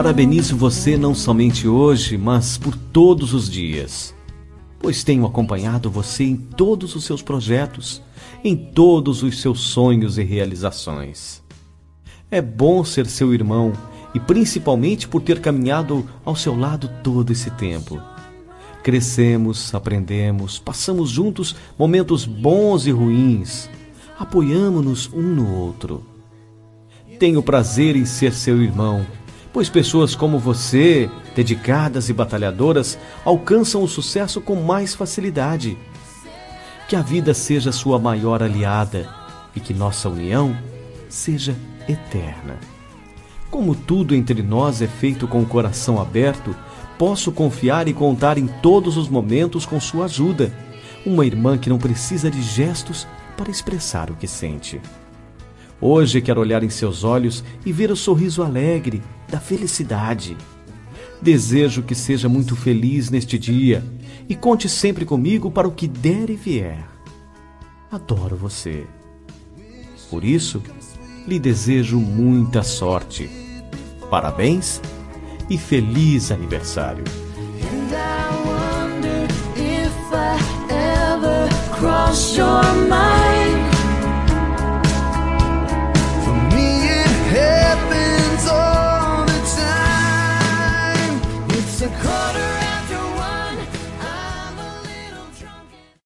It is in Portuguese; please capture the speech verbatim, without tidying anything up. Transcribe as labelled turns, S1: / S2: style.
S1: Parabenizo você não somente hoje, mas por todos os dias, pois tenho acompanhado você em todos os seus projetos, em todos os seus sonhos e realizações. É bom ser seu irmão e principalmente por ter caminhado ao seu lado todo esse tempo. Crescemos, aprendemos, passamos juntos momentos bons e ruins, apoiamo-nos um no outro. Tenho prazer em ser seu irmão, pois pessoas como você, dedicadas e batalhadoras, alcançam o sucesso com mais facilidade. Que a vida seja sua maior aliada e que nossa união seja eterna. Como tudo entre nós é feito com o coração aberto, posso confiar e contar em todos os momentos com sua ajuda. Uma irmã que não precisa de gestos para expressar o que sente. Hoje quero olhar em seus olhos e ver o sorriso alegre da felicidade. Desejo que seja muito feliz neste dia e conte sempre comigo para o que der e vier. Adoro você. Por isso, lhe desejo muita sorte. Parabéns e feliz aniversário.
S2: And I wonder if I ever cross your mind.